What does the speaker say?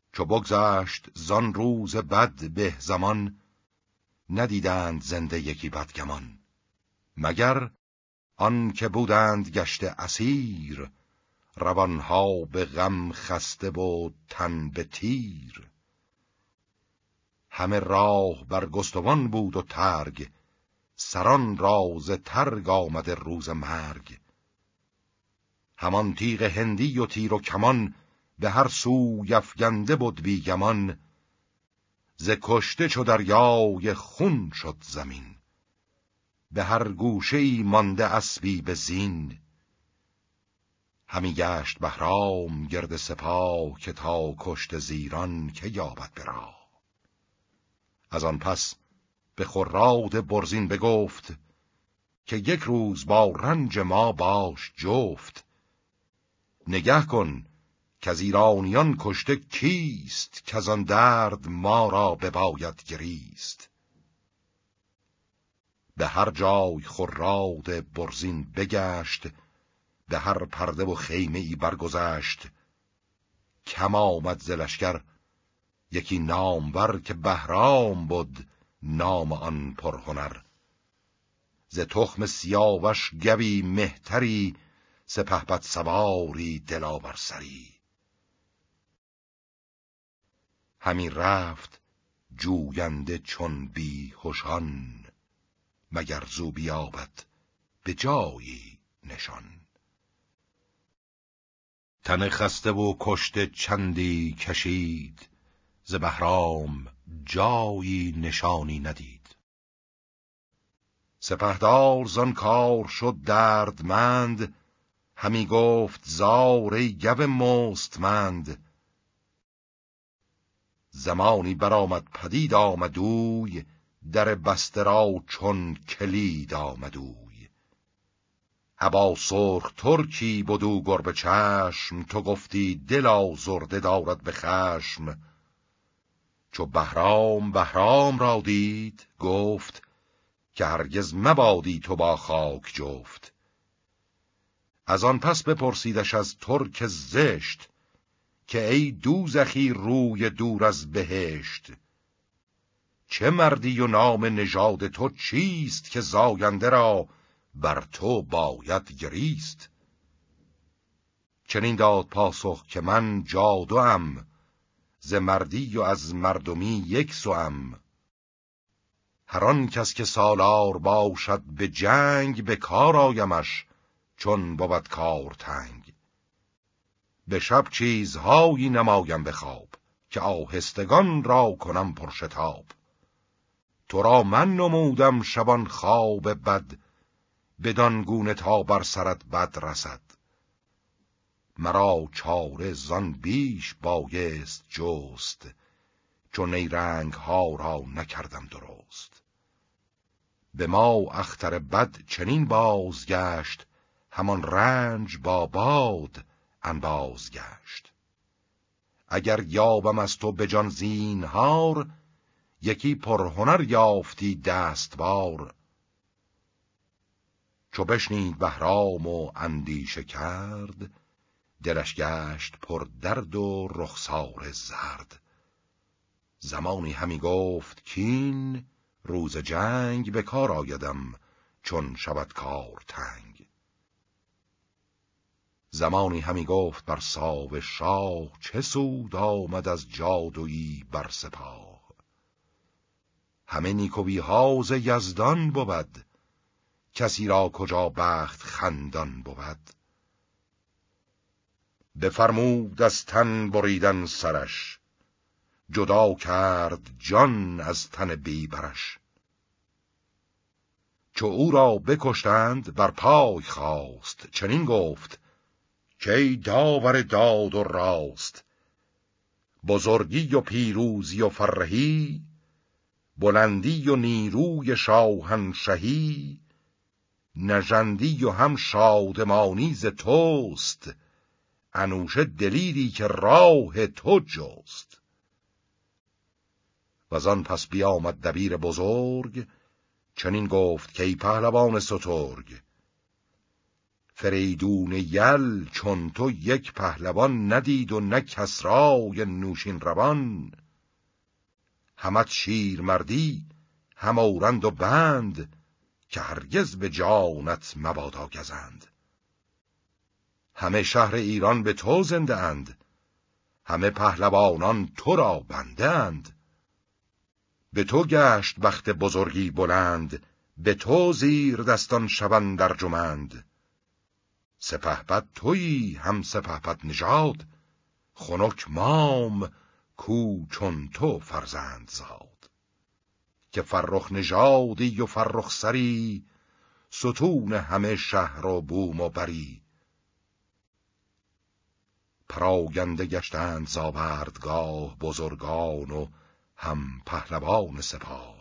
چو بگذشت زان روز بد به زمان، ندیدند زنده یکی بدگمان. مگر آن که بودند گشته اسیر، روانها به غم خسته و تن به تیر. همه راه برگستوان بود و ترگ، سران راز ترگ آمده روز مرگ. همان تیغ هندی و تیر و کمان، به هر سو افگنده بود بیگمان. ز کشته چو دریای خون شد زمین، به هر گوشه‌ای مانده اسبی به زین. همی گشت بهرام گرد سپاه، که تا کشته زیران که یابد به راه. از آن پس به خراد برزین بگفت، که یک روز با رنج ما باش جفت. نگه کن که از ایرانیان کشته کیست، که از آن درد ما را بباید گریست. به هر جای خراد برزین بگشت، به هر پرده و خیمه ای برگذشت. کم آمد ز لشکر یکی نامور، که بهرام بود نام آن پرهنر. ز تخم سیاوش گوی مهتری، سپهبد سواری دلاور سری. همی رفت جوینده چون بیهوشان، مگر زو بیابد به جایی نشان. تن خسته و کشته چندی کشید، ز بهرام جایی نشانی ندید. سپهدار زان کار شد دردمند، همی گفت زار ای گو مستمند. زمانی برآمد پدید آمدوی، در بسته را چون کلید آمدوی. ابا سرخ ترکی بدو گربه چشم، تو گفتی دل آزرده دارد به خشم. چو بهرام را دید گفت، که هرگز مبادی تو با خاک جفت. از آن پس بپرسیدش از ترک زشت، که ای دوزخی روی دور از بهشت. چه مردی و نام نژاد تو چیست، که زاینده را بر تو باید گریست. چنین داد پاسخ که من جادوام، ز مردی و از مردمی یک سوام. هر آن کس که سالار باشد به جنگ، به کار آیمش چون بود کار تنگ. به شب چیزهایی نمایم به خواب، که آهستگان را کنم پرشتاب. تو را من نمودم شبان خواب بد، بدان گونه تا بر سرت بد رسد. مرا چاره زان بیش بایست جست، چون نیرنگ ها را نکردم درست. به ما اختر بد چنین بازگشت، همان رنج با باد انباز گشت. اگر یابم از تو به جان زینهار، یکی پرهنر یافتی دستوار. چو بشنید بهرام و اندیشه کرد، دلش گشت پر درد و رخسار زرد. زمانی همی گفت کین روز جنگ، به کار آیدم چون شود کار تنگ. زمانی همی گفت بر ساو شاه، چه سود آمد از جادویی بر سپاه. همه نیکویی‌ها ز یزدان بود، کسی را کجا بخت خندان بود. بفرمود از تن بریدن سرش، جدا کرد جان از تن بیبرش. چو او را بکشتند بر پای خواست، چنین گفت که ای داور داد و راست. بزرگی و پیروزی و فرهی، بلندی و نیروی شاهنشهی. نژندی و هم شادمانی ز توست، انوشه دلیری که راه تو جست. وزان پس بیامد دبیر بزرگ، چنین گفت که ای پهلوان سترگ. فریدون یل چون تو یک پهلوان ندید و نه کسرای نوشین روان. همت شیر مردی هم اورند و بند، که هرگز به جانت مبادا گزند. همه شهر ایران به تو زنده اند، همه پهلوانان تو را بنده اند. به تو گشت بخت بزرگی بلند، به تو زیر دستان شوند ارجمند. سپهبد تویی هم سپهبد نژاد، خنک مام کو چون تو فرزند زاد. که فرخ نژادی و فرخ سری، ستون همه شهر و بوم و بری. پراگنده گشتند ز آوردگاه، بزرگان و هم پهلوان سپاه.